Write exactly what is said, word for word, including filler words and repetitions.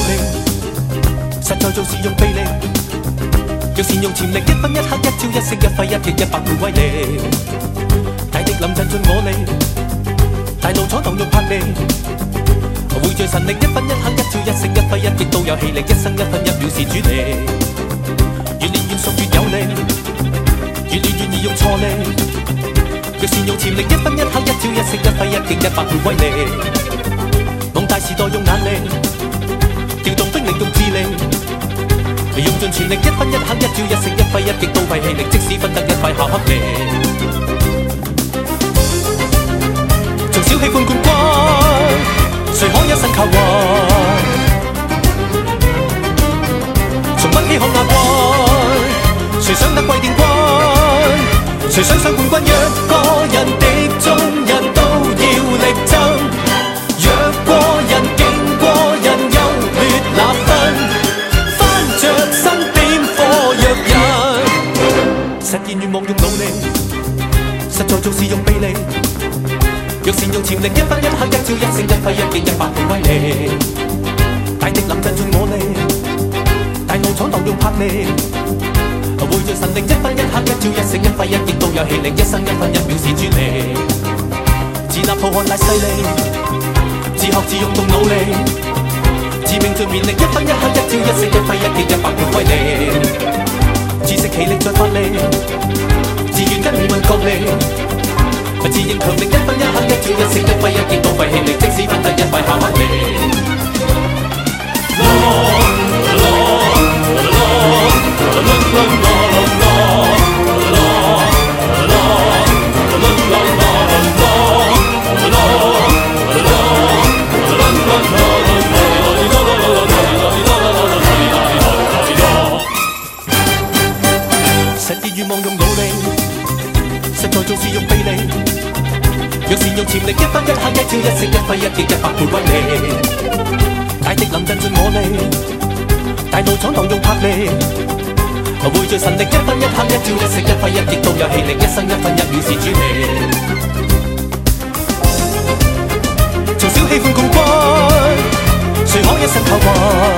力，實在做事用臂力。若善用潛力，一分一刻，一朝一夕，一揮一擊，一百倍威力。大敵臨陣盡我力，大路闖蕩用魄力。匯聚神力，一分一刻，一朝一夕，一揮一擊都有氣力，一生一分一秒是主力。越練越熟越有力，越練越易用錯力。若善用潛力，一分一刻，一朝一夕，一揮一擊，一百倍威力。夢大時代用眼力，調動兵力用智力。用盡全力，一分一刻，一朝一夕，一揮一擊都費氣力，即使分得一塊巧克力。從小喜歡冠軍，誰可一生靠運？從不稀罕亞軍，誰想得季殿軍？誰想上冠軍？若個人敵眾人都要力爭，若過人勁過人優劣那分。着身點火藥人，實現願望用努力，實在做事用臂力。若善用潛力，一分一刻，一朝一夕，一揮一擊，一百倍威力。大敵臨陣盡我力，大路闖蕩用魄力。匯聚神力，一分一刻，一朝一夕，一揮一擊都有氣力，一生一分一秒是專利。自立浩瀚大勢力，自學自用動努力。自命盡綿力，一分一刻，一朝一夕，一揮一擊，一百倍威力。自食其力再發力，自願跟命運角力。自認強力，一分一刻，一朝一夕，一揮一擊都費氣力，即使分得一塊巧克力。實現願望用努力，實在做事用臂力。若善用潛力，一分一刻，一朝一夕，一揮一擊，一百倍威力。大敵臨陣盡我力，大路闖蕩用魄力。匯聚神力，一分一刻，一朝一夕，一揮一擊都有氣力，一生一分一秒是主力。從小喜歡冠軍，誰可一生靠運？